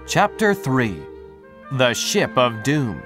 Chapter 3. The Ship of Doom.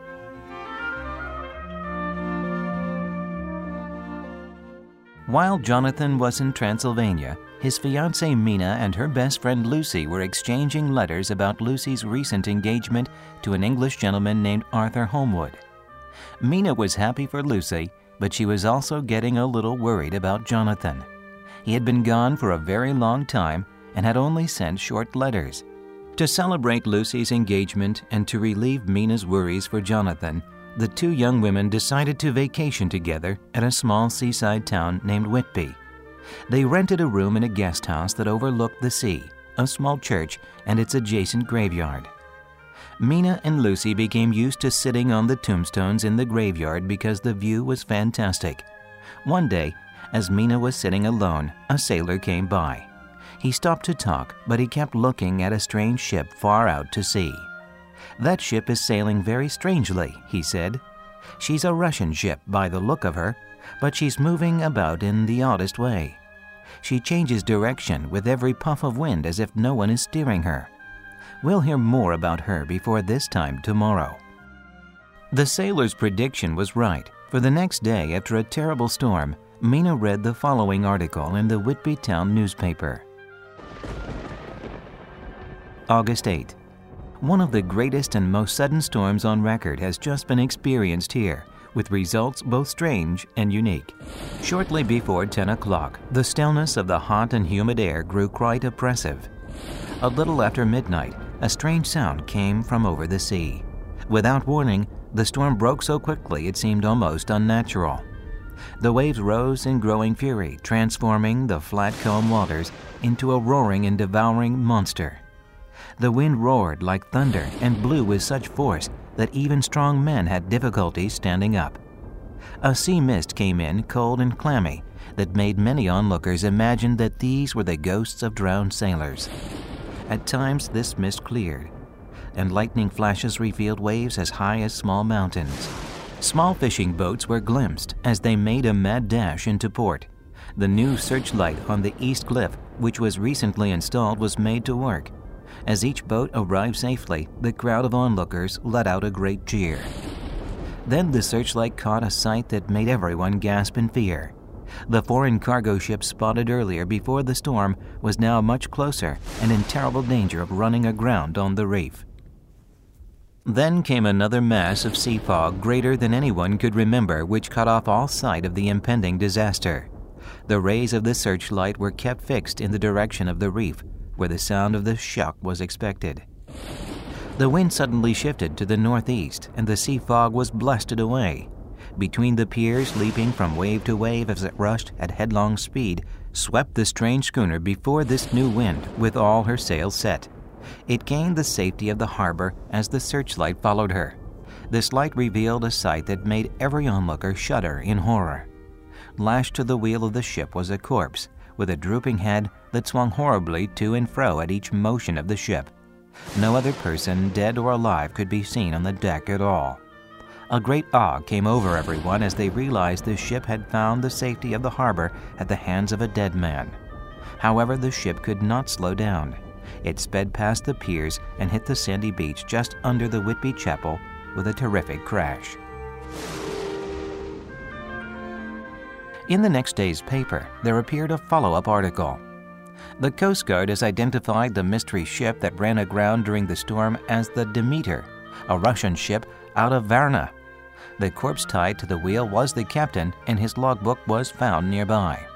While Jonathan was in Transylvania, his fiancée Mina and her best friend Lucy were exchanging letters about Lucy's recent engagement to an English gentleman named Arthur Holmwood. Mina was happy for Lucy, but she was also getting a little worried about Jonathan. He had been gone for a very long time and had only sent short letters. To celebrate Lucy's engagement and to relieve Mina's worries for Jonathan, the two young women decided to vacation together at a small seaside town named Whitby. They rented a room in a guest house that overlooked the sea, a small church, and its adjacent graveyard. Mina and Lucy became used to sitting on the tombstones in the graveyard because the view was fantastic. One day, as Mina was sitting alone, a sailor came by. He stopped to talk, but he kept looking at a strange ship far out to sea. "That ship is sailing very strangely," he said. "She's a Russian ship by the look of her, but she's moving about in the oddest way. She changes direction with every puff of wind as if no one is steering her. We'll hear more about her before this time tomorrow." The sailor's prediction was right, for the next day after a terrible storm, Mina read the following article in the Whitby Town newspaper. August 8. One of the greatest and most sudden storms on record has just been experienced here, with results both strange and unique. Shortly before 10 o'clock, the stillness of the hot and humid air grew quite oppressive. A little after midnight, a strange sound came from over the sea. Without warning, the storm broke so quickly it seemed almost unnatural. The waves rose in growing fury, transforming the flat calm waters into a roaring and devouring monster. The wind roared like thunder and blew with such force that even strong men had difficulty standing up. A sea mist came in, cold and clammy, that made many onlookers imagine that these were the ghosts of drowned sailors. At times this mist cleared, and lightning flashes revealed waves as high as small mountains. Small fishing boats were glimpsed as they made a mad dash into port. The new searchlight on the east cliff, which was recently installed, was made to work. As each boat arrived safely, the crowd of onlookers let out a great cheer. Then the searchlight caught a sight that made everyone gasp in fear. The foreign cargo ship spotted earlier before the storm was now much closer and in terrible danger of running aground on the reef. Then came another mass of sea fog greater than anyone could remember, which cut off all sight of the impending disaster. The rays of the searchlight were kept fixed in the direction of the reef, where the sound of the shock was expected. The wind suddenly shifted to the northeast, and the sea fog was blasted away. Between the piers, leaping from wave to wave as it rushed at headlong speed, swept the strange schooner before this new wind with all her sails set. It gained the safety of the harbor as the searchlight followed her. This light revealed a sight that made every onlooker shudder in horror. Lashed to the wheel of the ship was a corpse, with a drooping head that swung horribly to and fro at each motion of the ship. No other person, dead or alive, could be seen on the deck at all. A great awe came over everyone as they realized the ship had found the safety of the harbor at the hands of a dead man. However, the ship could not slow down. It sped past the piers and hit the sandy beach just under the Whitby Chapel with a terrific crash. In the next day's paper, there appeared a follow-up article. The Coast Guard has identified the mystery ship that ran aground during the storm as the Demeter, a Russian ship out of Varna. The corpse tied to the wheel was the captain, and his logbook was found nearby.